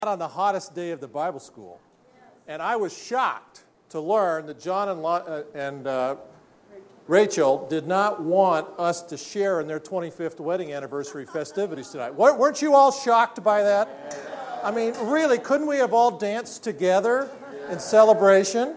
On the hottest day of the Bible school, and I was shocked to learn that John and Rachel did not want us to share in their 25th wedding anniversary festivities tonight. Weren't you all shocked by that? I mean, really, couldn't we have all danced together in celebration?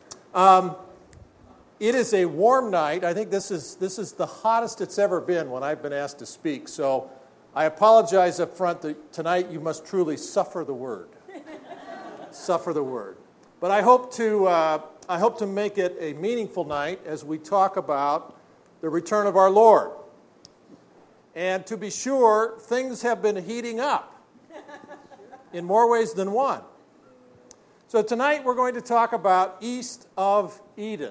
It is a warm night. I think this is the hottest it's ever been when I've been asked to speak, so I apologize up front that tonight you must truly suffer the word. Suffer the word. But I hope to make it a meaningful night as we talk about the return of our Lord. And to be sure, things have been heating up in more ways than one. So tonight we're going to talk about East of Eden.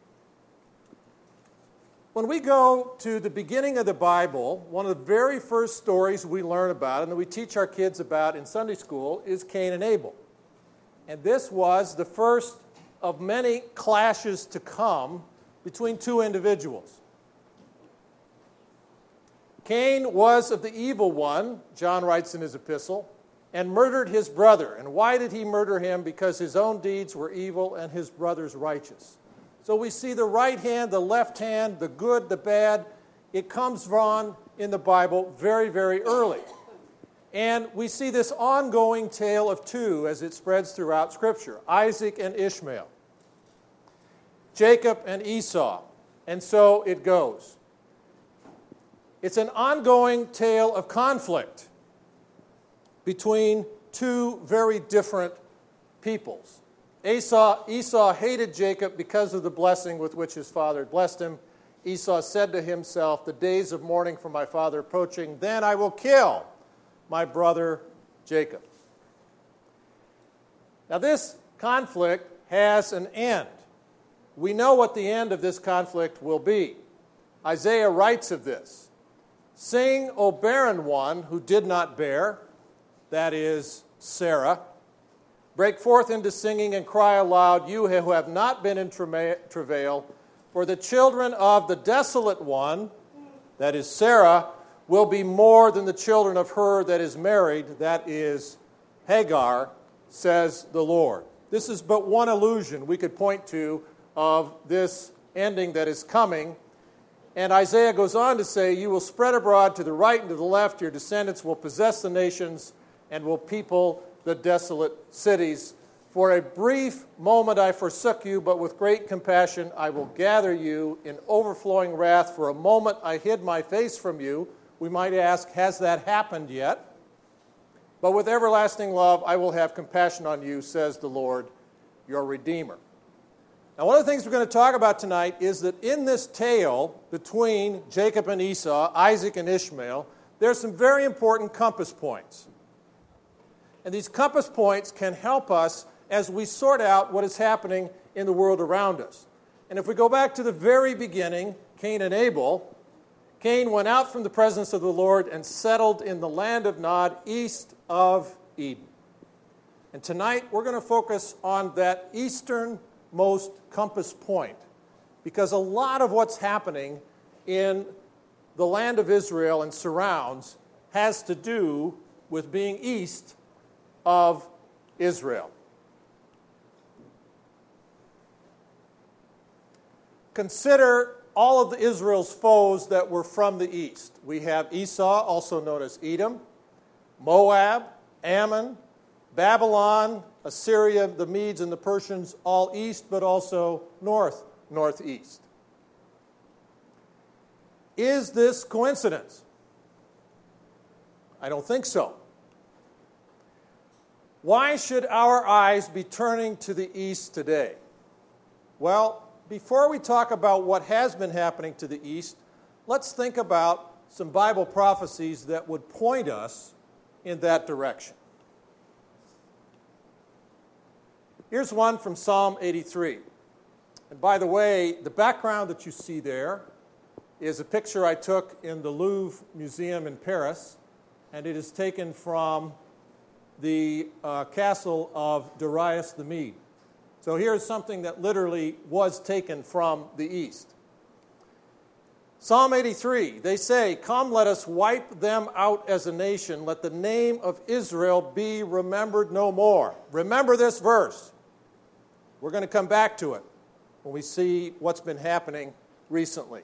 When we go to the beginning of the Bible, one of the very first stories we learn about and that we teach our kids about in Sunday school is Cain and Abel. And this was the first of many clashes to come between two individuals. Cain was of the evil one, John writes in his epistle, and murdered his brother. And why did he murder him? Because his own deeds were evil and his brother's righteous. So we see the right hand, the left hand, the good, the bad. It comes on in the Bible very, very early. And we see this ongoing tale of two as it spreads throughout Scripture. Isaac and Ishmael. Jacob and Esau. And so it goes. It's an ongoing tale of conflict between two very different peoples. Esau hated Jacob because of the blessing with which his father had blessed him. Esau said to himself, "The days of mourning for my father approaching, then I will kill my brother Jacob." Now this conflict has an end. We know what the end of this conflict will be. Isaiah writes of this. "Sing, O barren one who did not bear," that is Sarah. "Break forth into singing and cry aloud, you who have not been in travail, for the children of the desolate one," that is Sarah, "will be more than the children of her that is married," that is Hagar, says the Lord. This is but one allusion we could point to of this ending that is coming. And Isaiah goes on to say, "You will spread abroad to the right and to the left. Your descendants will possess the nations and will people the desolate cities. For a brief moment I forsook you, but with great compassion I will gather you. In overflowing wrath for a moment I hid my face from you." We might ask, has that happened yet? "But with everlasting love I will have compassion on you, says the Lord, your Redeemer." Now, one of the things we're going to talk about tonight is that in this tale between Jacob and Esau, Isaac and Ishmael, there's some very important compass points. And these compass points can help us as we sort out what is happening in the world around us. And if we go back to the very beginning, Cain and Abel, Cain went out from the presence of the Lord and settled in the land of Nod, east of Eden. And tonight we're going to focus on that easternmost compass point, because a lot of what's happening in the land of Israel and surrounds has to do with being east of Israel. Consider all of Israel's foes that were from the east. We have Esau, also known as Edom, Moab, Ammon, Babylon, Assyria, the Medes, and the Persians, all east, but also northeast. Is this coincidence? I don't think so. Why should our eyes be turning to the east today? Well, before we talk about what has been happening to the east, let's think about some Bible prophecies that would point us in that direction. Here's one from Psalm 83. And by the way, the background that you see there is a picture I took in the Louvre Museum in Paris, and it is taken from the castle of Darius the Mede. So here's something that literally was taken from the east. Psalm 83, they say, "Come, let us wipe them out as a nation. Let the name of Israel be remembered no more." Remember this verse. We're going to come back to it when we see what's been happening recently.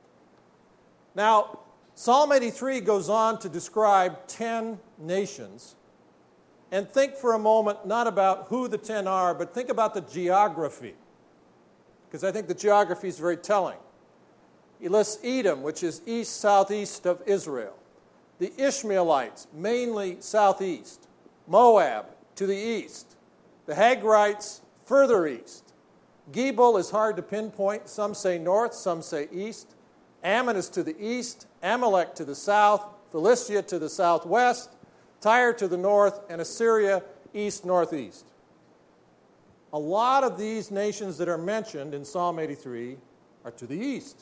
Now, Psalm 83 goes on to describe 10 nations. And think for a moment not about who the 10 are, but think about the geography, because I think the geography is very telling. He lists Edom, which is east-southeast of Israel. The Ishmaelites, mainly southeast. Moab, to the east. The Hagrites, further east. Gebal is hard to pinpoint. Some say north, some say east. Ammon is to the east. Amalek to the south. Philistia to the southwest. Tyre to the north. And Assyria east-northeast. A lot of these nations that are mentioned in Psalm 83 are to the east.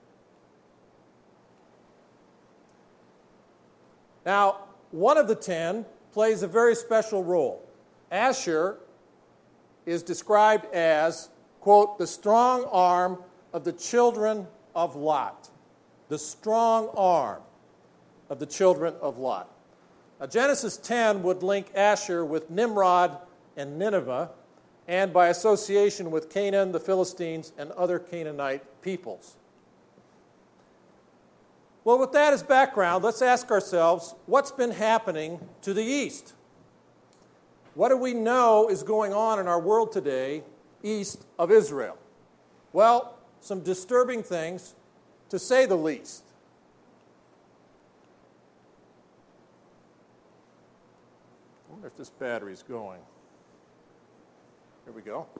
Now, one of the 10 plays a very special role. Asher is described as, quote, the strong arm of the children of Lot. The strong arm of the children of Lot. Now, Genesis 10 would link Asher with Nimrod and Nineveh, and by association with Canaan, the Philistines, and other Canaanite peoples. Well, with that as background, let's ask ourselves, what's been happening to the east? What do we know is going on in our world today east of Israel? Well, some disturbing things, to say the least. I wonder if this battery's going. Here we go.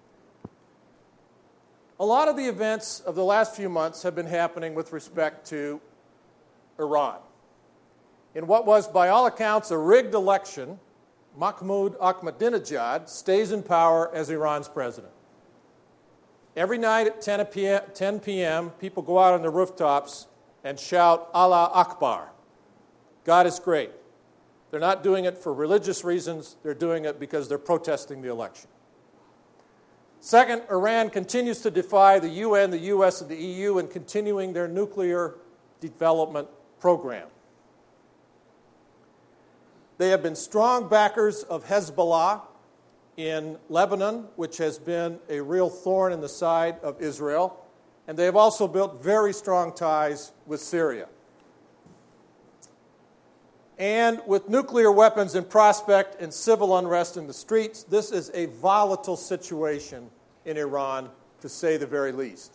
A lot of the events of the last few months have been happening with respect to Iran. In what was, by all accounts, a rigged election, Mahmoud Ahmadinejad stays in power as Iran's president. Every night at 10 p.m., people go out on the rooftops and shout, Allah Akbar. God is great. They're not doing it for religious reasons. They're doing it because they're protesting the election. Second, Iran continues to defy the UN, the U.S., and the EU in continuing their nuclear development program. They have been strong backers of Hezbollah in Lebanon, which has been a real thorn in the side of Israel, and they have also built very strong ties with Syria. And with nuclear weapons in prospect and civil unrest in the streets, this is a volatile situation in Iran, to say the very least.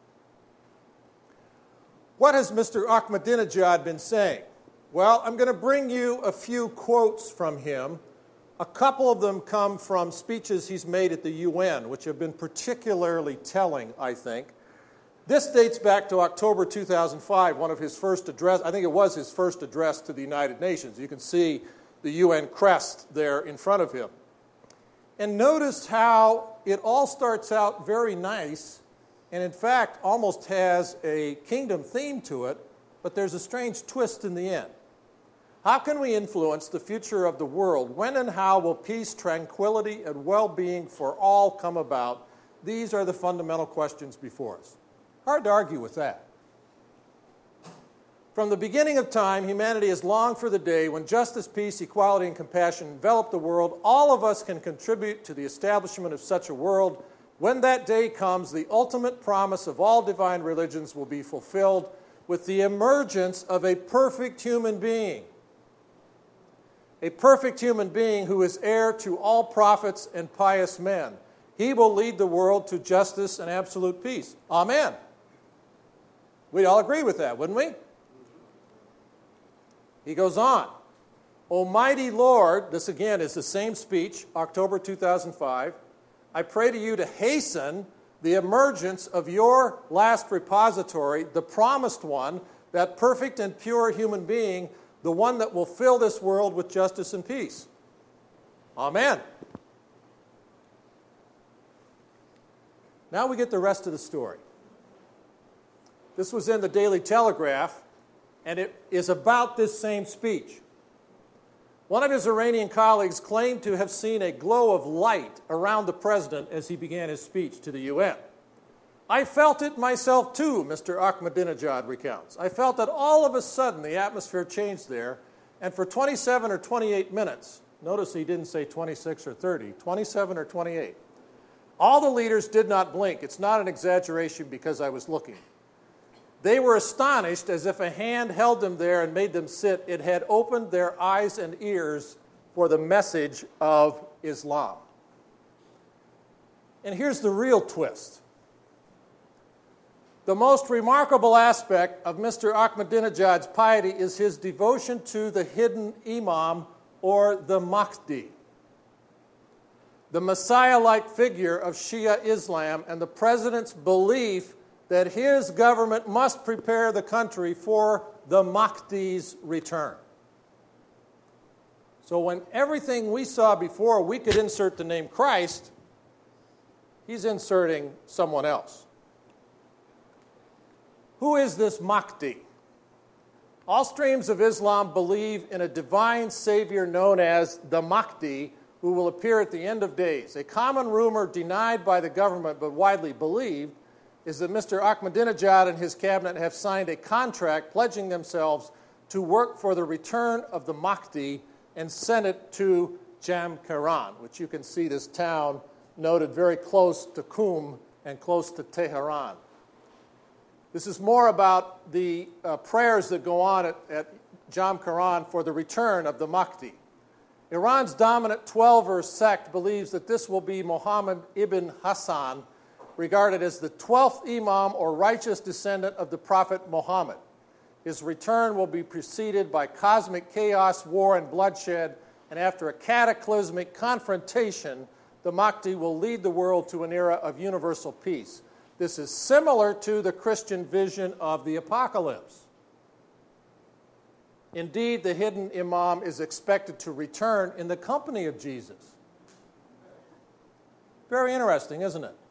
What has Mr. Ahmadinejad been saying? Well, I'm going to bring you a few quotes from him. A couple of them come from speeches he's made at the UN, which have been particularly telling, I think. This dates back to October 2005, one of his first address. I think it was his first address to the United Nations. You can see the UN crest there in front of him. And notice how it all starts out very nice, and in fact almost has a kingdom theme to it, but there's a strange twist in the end. How can we influence the future of the world? When and how will peace, tranquility, and well-being for all come about? These are the fundamental questions before us. Hard to argue with that. From the beginning of time, humanity has longed for the day when justice, peace, equality, and compassion envelop the world. All of us can contribute to the establishment of such a world. When that day comes, the ultimate promise of all divine religions will be fulfilled with the emergence of a perfect human being. A perfect human being who is heir to all prophets and pious men. He will lead the world to justice and absolute peace. Amen. We'd all agree with that, wouldn't we? He goes on. Almighty Lord, this again is the same speech, October 2005. I pray to you to hasten the emergence of your last repository, the promised one, that perfect and pure human being, the one that will fill this world with justice and peace. Amen. Now we get the rest of the story. This was in the Daily Telegraph, and it is about this same speech. One of his Iranian colleagues claimed to have seen a glow of light around the president as he began his speech to the UN. I felt it myself too, Mr. Ahmadinejad recounts. I felt that all of a sudden the atmosphere changed there, and for 27 or 28 minutes, notice he didn't say 26 or 30, 27 or 28, all the leaders did not blink. It's not an exaggeration because I was looking. They were astonished as if a hand held them there and made them sit. It had opened their eyes and ears for the message of Islam. And here's the real twist. The most remarkable aspect of Mr. Ahmadinejad's piety is his devotion to the hidden Imam, or the Mahdi, the Messiah-like figure of Shia Islam, and the president's belief that his government must prepare the country for the Mahdi's return. So when everything we saw before, we could insert the name Christ, he's inserting someone else. Who is this Mahdi? All streams of Islam believe in a divine savior known as the Mahdi, who will appear at the end of days. A common rumor denied by the government but widely believed is that Mr. Ahmadinejad and his cabinet have signed a contract pledging themselves to work for the return of the Mahdi and sent it to Jamkharan, which you can see this town noted very close to Qum and close to Tehran. This is more about the prayers that go on at Jamkharan for the return of the Mahdi. Iran's dominant 12er sect believes that this will be Muhammad ibn Hassan, regarded as the 12th Imam or righteous descendant of the Prophet Muhammad. His return will be preceded by cosmic chaos, war, and bloodshed, and after a cataclysmic confrontation, the Mahdi will lead the world to an era of universal peace. This is similar to the Christian vision of the apocalypse. Indeed, the hidden Imam is expected to return in the company of Jesus. Very interesting, isn't it?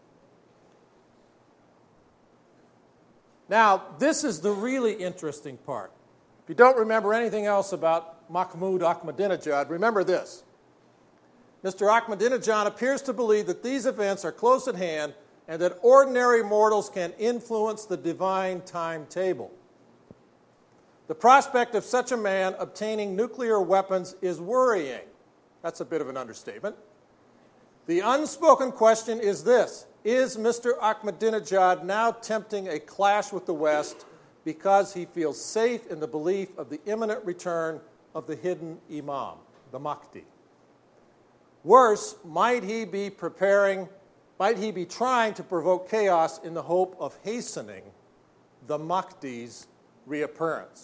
Now, this is the really interesting part. If you don't remember anything else about Mahmoud Ahmadinejad, remember this. Mr. Ahmadinejad appears to believe that these events are close at hand and that ordinary mortals can influence the divine timetable. The prospect of such a man obtaining nuclear weapons is worrying. That's a bit of an understatement. The unspoken question is this: is Mr. Ahmadinejad now tempting a clash with the West because he feels safe in the belief of the imminent return of the hidden Imam, the Mahdi? Worse, might he be trying to provoke chaos in the hope of hastening the Mahdi's reappearance?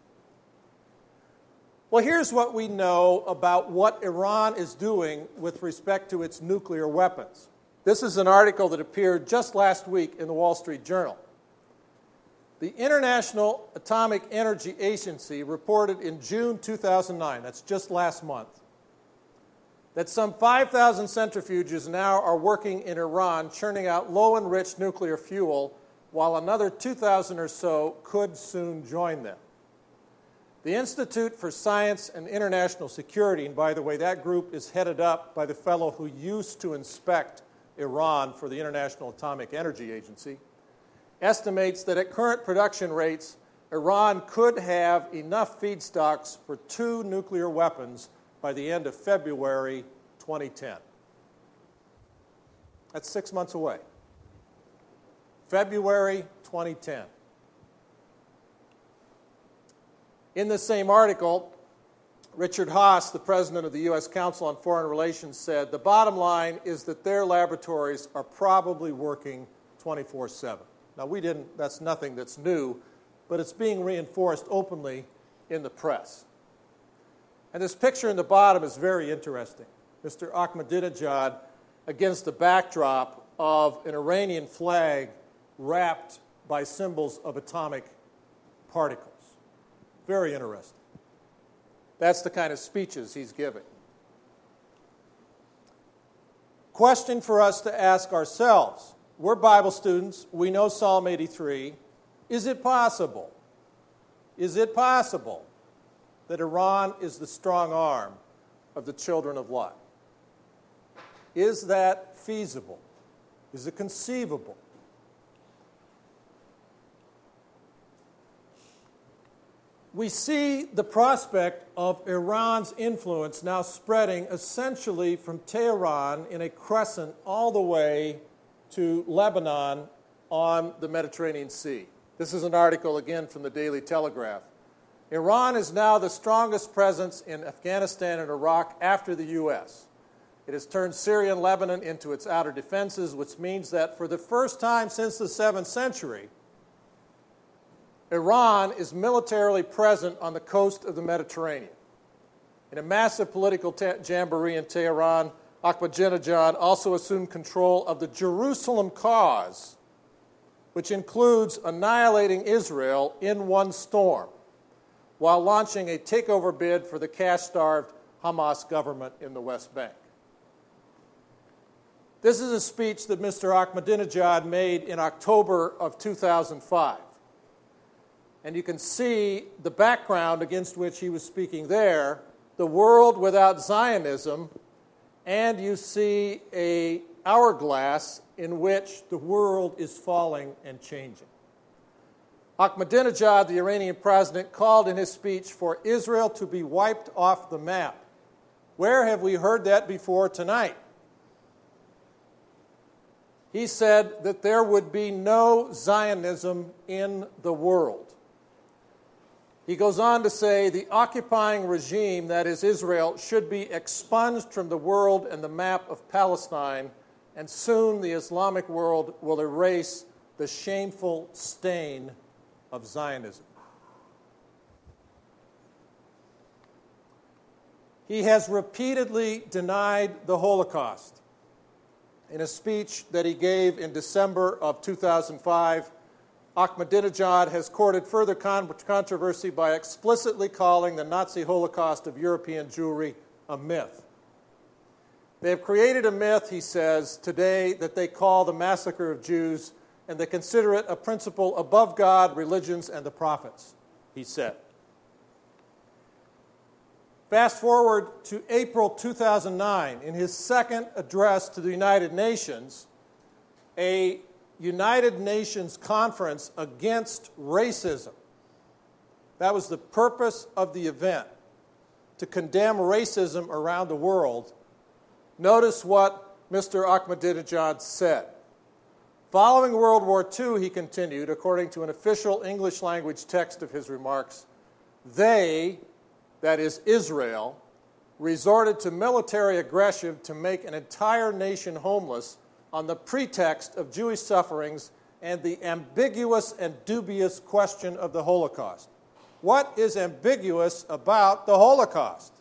Well, here's what we know about what Iran is doing with respect to its nuclear weapons. This is an article that appeared just last week in the Wall Street Journal. The International Atomic Energy Agency reported in June 2009, that's just last month, that some 5,000 centrifuges now are working in Iran, churning out low-enriched nuclear fuel, while another 2,000 or so could soon join them. The Institute for Science and International Security, and by the way, that group is headed up by the fellow who used to inspect Iran for the International Atomic Energy Agency, estimates that at current production rates, Iran could have enough feedstocks for 2 nuclear weapons by the end of February 2010. That's 6 months away. February 2010. In this same article, Richard Haass, the president of the U.S. Council on Foreign Relations, said, the bottom line is that their laboratories are probably working 24/7. Now, that's nothing that's new, but it's being reinforced openly in the press. And this picture in the bottom is very interesting. Mr. Ahmadinejad against the backdrop of an Iranian flag wrapped by symbols of atomic particles. Very interesting. That's the kind of speeches he's giving. Question for us to ask ourselves. We're Bible students. We know Psalm 83. Is it possible? Is it possible that Iran is the strong arm of the children of Lot? Is that feasible? Is it conceivable? we see the prospect of Iran's influence now spreading essentially from Tehran in a crescent all the way to Lebanon on the Mediterranean Sea. This is an article, again, from the Daily Telegraph. Iran is now the strongest presence in Afghanistan and Iraq after the U.S. It has turned Syria and Lebanon into its outer defenses, which means that for the first time since the 7th century, Iran is militarily present on the coast of the Mediterranean. In a massive political jamboree in Tehran, Ahmadinejad also assumed control of the Jerusalem cause, which includes annihilating Israel in one storm, while launching a takeover bid for the cash-starved Hamas government in the West Bank. This is a speech that Mr. Ahmadinejad made in October of 2005. And you can see the background against which he was speaking there, the world without Zionism, and you see an hourglass in which the world is falling and changing. Ahmadinejad, the Iranian president, called in his speech for Israel to be wiped off the map. Where have we heard that before tonight? He said that there would be no Zionism in the world. He goes on to say the occupying regime, that is Israel, should be expunged from the world and the map of Palestine, and soon the Islamic world will erase the shameful stain of Zionism. He has repeatedly denied the Holocaust. In a speech that he gave in December of 2005, Ahmadinejad has courted further controversy by explicitly calling the Nazi Holocaust of European Jewry a myth. They have created a myth, he says, today that they call the massacre of Jews, and they consider it a principle above God, religions, and the prophets, he said. Fast forward to April 2009, in his second address to the United Nations, a United Nations conference against racism. That was the purpose of the event, to condemn racism around the world. Notice what Mr. Ahmadinejad said. Following World War II, he continued, according to an official English language text of his remarks, they, that is Israel, resorted to military aggression to make an entire nation homeless on the pretext of Jewish sufferings and the ambiguous and dubious question of the Holocaust. What is ambiguous about the Holocaust?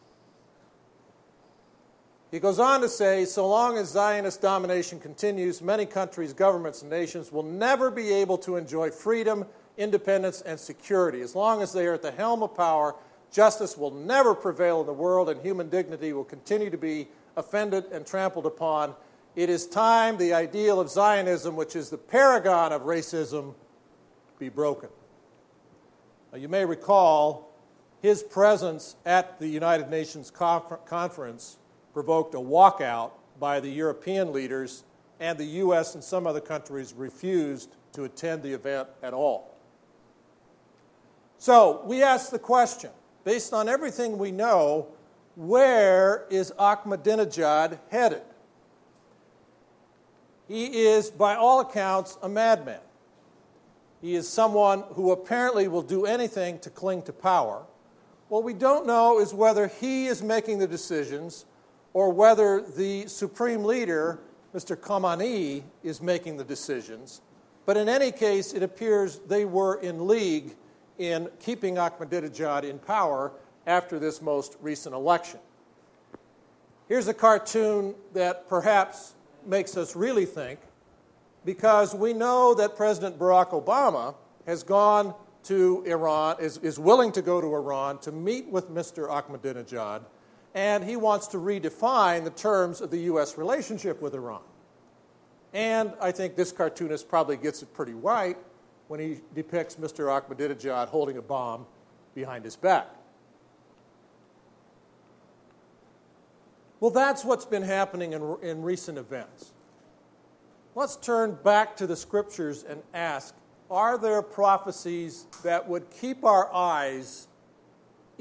He goes on to say, so long as Zionist domination continues, many countries, governments, and nations will never be able to enjoy freedom, independence, and security. As long as they are at the helm of power, justice will never prevail in the world, and human dignity will continue to be offended and trampled upon. It is time the ideal of Zionism, which is the paragon of racism, be broken. Now, you may recall his presence at the United Nations conference provoked a walkout by the European leaders, and the U.S. and some other countries refused to attend the event at all. So we ask the question, based on everything we know, where is Ahmadinejad headed? He is, by all accounts, a madman. He is someone who apparently will do anything to cling to power. What we don't know is whether he is making the decisions or whether the supreme leader, Mr. Khamenei, is making the decisions. But in any case, it appears they were in league in keeping Ahmadinejad in power after this most recent election. Here's a cartoon that perhaps makes us really think, because we know that President Barack Obama has gone to Iran, is willing to go to Iran to meet with Mr. Ahmadinejad, and he wants to redefine the terms of the U.S. relationship with Iran. And I think this cartoonist probably gets it pretty right when he depicts Mr. Ahmadinejad holding a bomb behind his back. Well, that's what's been happening in recent events. Let's turn back to the Scriptures and ask, are there prophecies that would keep our eyes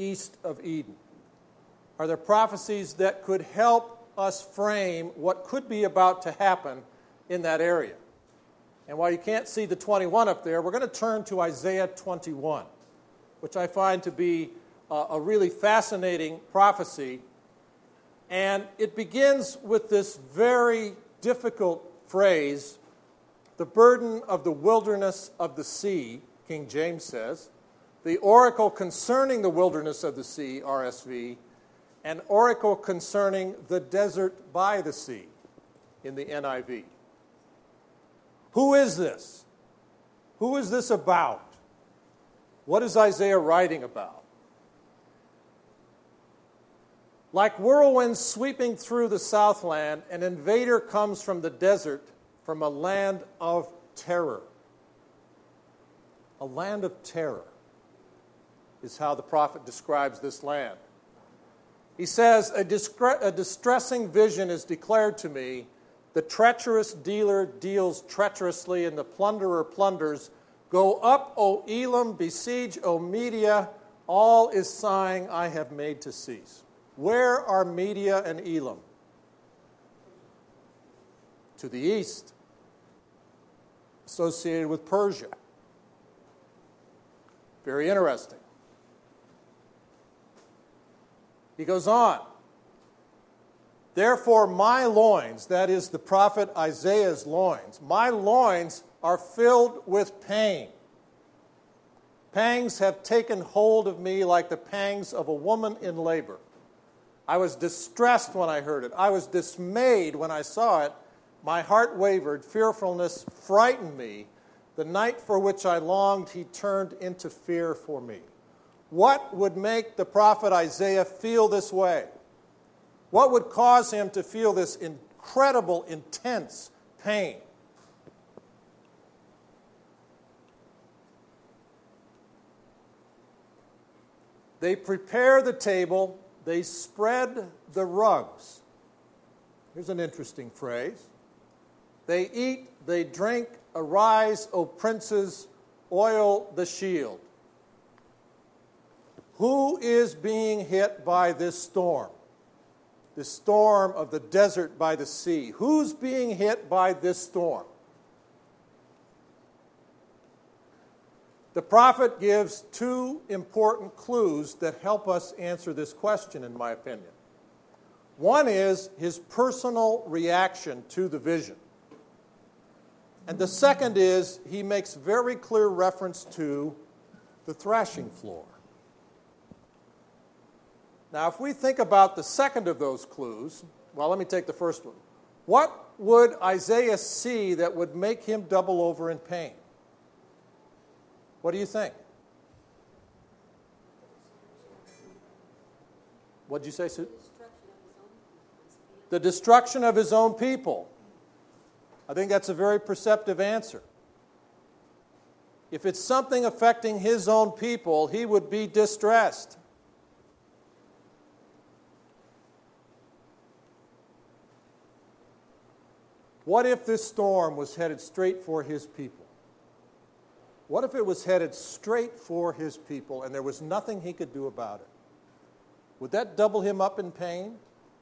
east of Eden? Are there prophecies that could help us frame what could be about to happen in that area? And while you can't see the 21 up there, we're going to turn to Isaiah 21, which I find to be a really fascinating prophecy. And it begins with this very difficult phrase, the burden of the wilderness of the sea, King James says, the oracle concerning the wilderness of the sea, RSV, an oracle concerning the desert by the sea in the NIV. Who is this? Who is this about? What is Isaiah writing about? Like whirlwinds sweeping through the southland, an invader comes from the desert, from a land of terror. A land of terror is how the prophet describes this land. He says, a distressing vision is declared to me. The treacherous dealer deals treacherously, and the plunderer plunders. Go up, O Elam, besiege, O Media. All is sighing, I have made to cease. Where are Media and Elam? To the east, associated with Persia. Very interesting. He goes on. Therefore, my loins, that is the prophet Isaiah's loins, my loins are filled with pain. Pangs have taken hold of me like the pangs of a woman in labor. I was distressed when I heard it. I was dismayed when I saw it. My heart wavered. Fearfulness frightened me. The night for which I longed, he turned into fear for me. What would make the prophet Isaiah feel this way? What would cause him to feel this incredible, intense pain? They prepare the table, they spread the rugs. Here's an interesting phrase. They eat, they drink, arise, O princes, oil the shield. Who is being hit by this storm? The storm of the desert by the sea. Who's being hit by this storm? The prophet gives two important clues that help us answer this question, in my opinion. One is his personal reaction to the vision. And the second is he makes very clear reference to the threshing floor. Now, if we think about the second of those clues, well, let me take the first one. What would Isaiah see that would make him double over in pain? What do you think? What did you say, Sue? The destruction of his own people. I think that's a very perceptive answer. If it's something affecting his own people, he would be distressed. What if this storm was headed straight for his people? What if it was headed straight for his people and there was nothing he could do about it? Would that double him up in pain?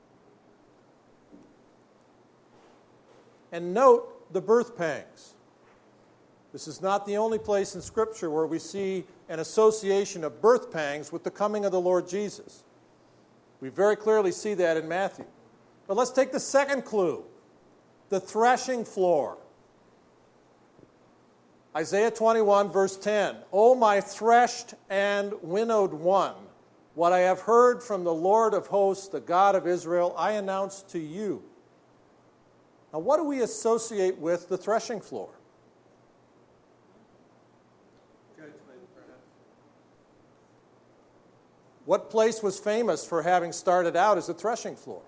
And note the birth pangs. This is not the only place in Scripture where we see an association of birth pangs with the coming of the Lord Jesus. We very clearly see that in Matthew. But let's take the second clue. The threshing floor. Isaiah 21, verse 10. O my threshed and winnowed one, what I have heard from the Lord of hosts, the God of Israel, I announce to you. Now, what do we associate with the threshing floor? What place was famous for having started out as a threshing floor?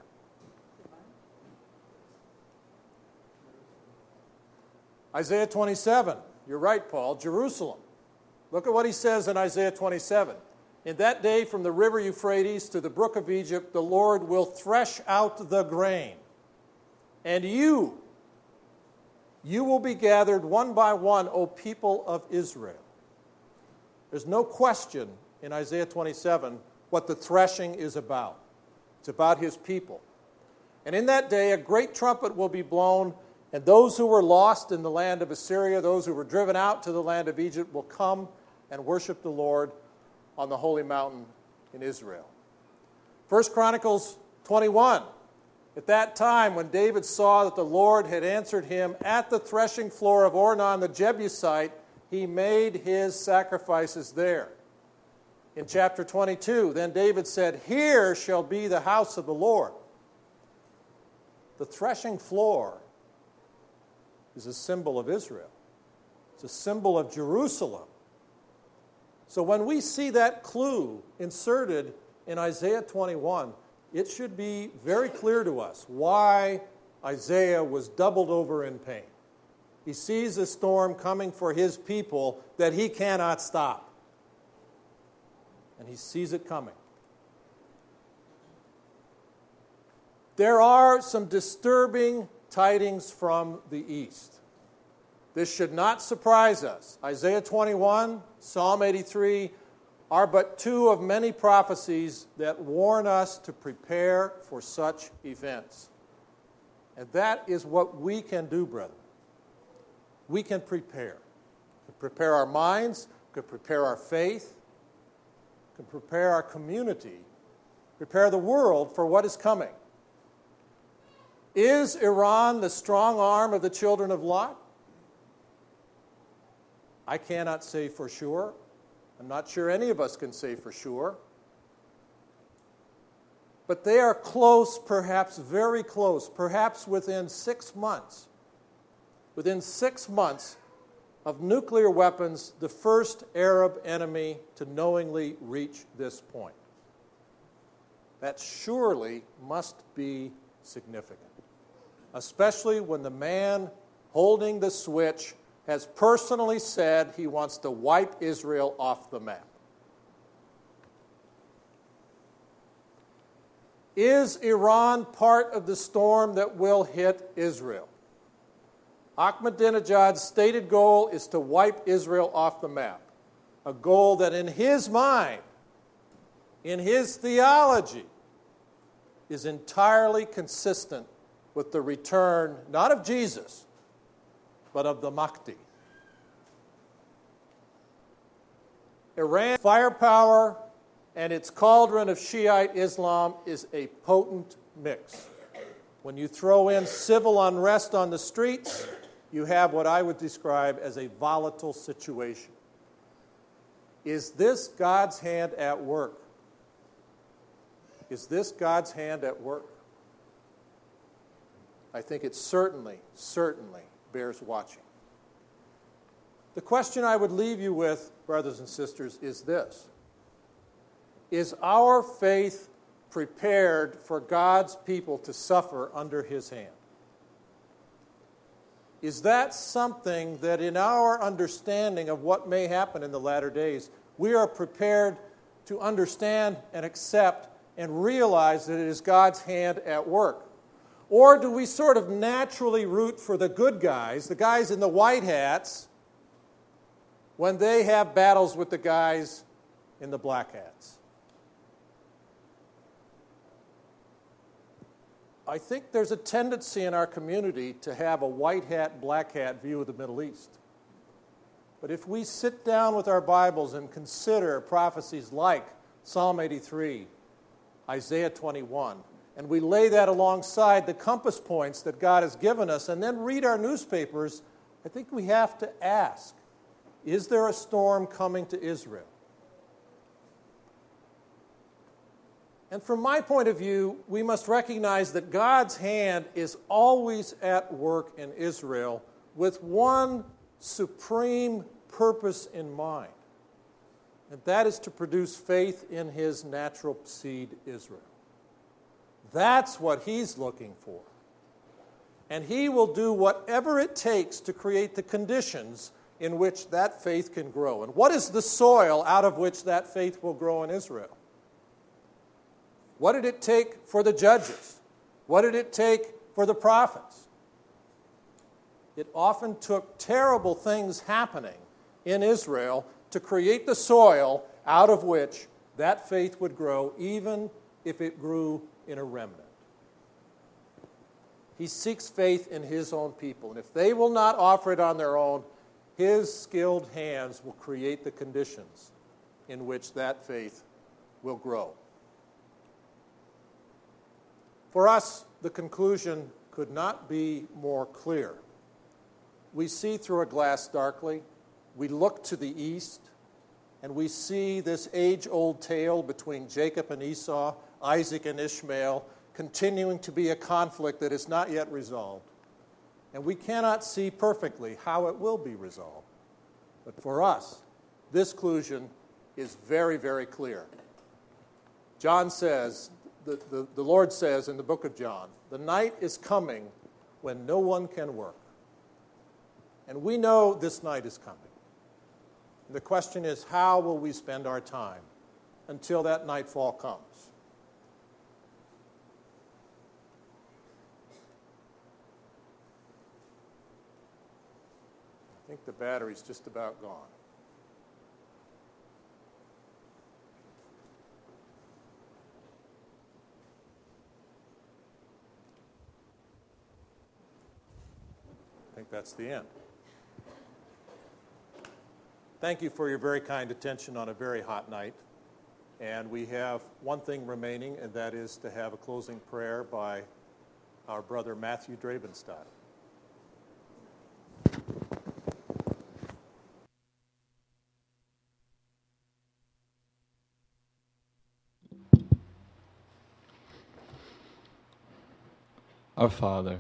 Isaiah 27. You're right, Paul. Jerusalem. Look at what he says in Isaiah 27. In that day, from the river Euphrates to the brook of Egypt, the Lord will thresh out the grain. And you will be gathered one by one, O people of Israel. There's no question in Isaiah 27 what the threshing is about. It's about his people. And in that day, a great trumpet will be blown, and those who were lost in the land of Assyria, those who were driven out to the land of Egypt, will come and worship the Lord on the holy mountain in Israel. 1 Chronicles 21. At that time, when David saw that the Lord had answered him at the threshing floor of Ornan the Jebusite, he made his sacrifices there. In chapter 22, then David said, "Here shall be the house of the Lord." The threshing floor is a symbol of Israel. It's a symbol of Jerusalem. So when we see that clue inserted in Isaiah 21, it should be very clear to us why Isaiah was doubled over in pain. He sees a storm coming for his people that he cannot stop. And he sees it coming. There are some disturbing tidings from the east. This should not surprise us. Isaiah 21, Psalm 83 are but two of many prophecies that warn us to prepare for such events. And that is what we can do, brethren. We can prepare. We can prepare our minds, we can prepare our faith, we can prepare our community, prepare the world for what is coming. Is Iran the strong arm of the children of Lot? I cannot say for sure. I'm not sure any of us can say for sure. But they are close, perhaps very close, perhaps within 6 months. Within 6 months of nuclear weapons, the first Arab enemy to knowingly reach this point. That surely must be significant, especially when the man holding the switch has personally said he wants to wipe Israel off the map. Is Iran part of the storm that will hit Israel? Ahmadinejad's stated goal is to wipe Israel off the map, a goal that in his mind, in his theology, is entirely consistent with the return, not of Jesus, but of the Mahdi. Iran's firepower and its cauldron of Shiite Islam is a potent mix. When you throw in civil unrest on the streets, you have what I would describe as a volatile situation. Is this God's hand at work? Is this God's hand at work? I think it certainly bears watching. The question I would leave you with, brothers and sisters, is this. Is our faith prepared for God's people to suffer under his hand? Is that something that in our understanding of what may happen in the latter days, we are prepared to understand and accept and realize that it is God's hand at work? Or do we sort of naturally root for the good guys, the guys in the white hats, when they have battles with the guys in the black hats? I think there's a tendency in our community to have a white hat, black hat view of the Middle East. But if we sit down with our Bibles and consider prophecies like Psalm 83, Isaiah 21, and we lay that alongside the compass points that God has given us, and then read our newspapers, I think we have to ask, is there a storm coming to Israel? And from my point of view, we must recognize that God's hand is always at work in Israel with one supreme purpose in mind, and that is to produce faith in his natural seed, Israel. That's what he's looking for. And he will do whatever it takes to create the conditions in which that faith can grow. And what is the soil out of which that faith will grow in Israel? What did it take for the judges? What did it take for the prophets? It often took terrible things happening in Israel to create the soil out of which that faith would grow even if it grew in a remnant. He seeks faith in his own people, and if they will not offer it on their own, his skilled hands will create the conditions in which that faith will grow. For us, the conclusion could not be more clear. We see through a glass darkly, we look to the east, and we see this age-old tale between Jacob and Esau, Isaac and Ishmael, continuing to be a conflict that is not yet resolved. And we cannot see perfectly how it will be resolved. But for us, this conclusion is very, very clear. John says, the Lord says in the book of John, the night is coming when no one can work. And we know this night is coming. And the question is, how will we spend our time until that nightfall comes? I think the battery's just about gone. I think that's the end. Thank you for your very kind attention on a very hot night. And we have one thing remaining, and that is to have a closing prayer by our brother Matthew Drabenstein. Our Father,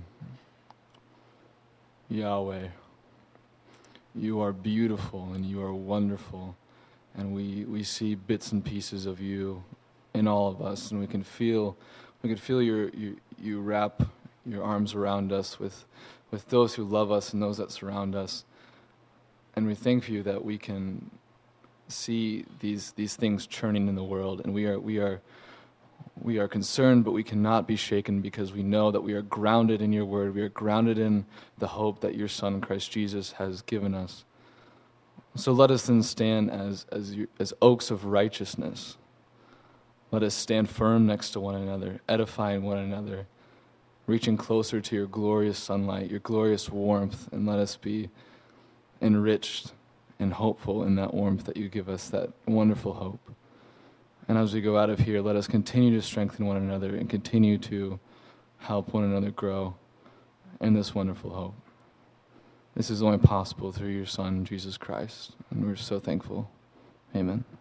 Yahweh, you are beautiful and you are wonderful, and we see bits and pieces of you in all of us, and we can feel you wrap your arms around us with those who love us and those that surround us, and we thank you that we can see these things churning in the world, and we are concerned, but we cannot be shaken because we know that we are grounded in your word. We are grounded in the hope that your Son, Christ Jesus, has given us. So let us then stand as oaks of righteousness. Let us stand firm next to one another, edifying one another, reaching closer to your glorious sunlight, your glorious warmth, and let us be enriched and hopeful in that warmth that you give us, that wonderful hope. And as we go out of here, let us continue to strengthen one another and continue to help one another grow in this wonderful hope. This is only possible through your Son, Jesus Christ, and we're so thankful. Amen.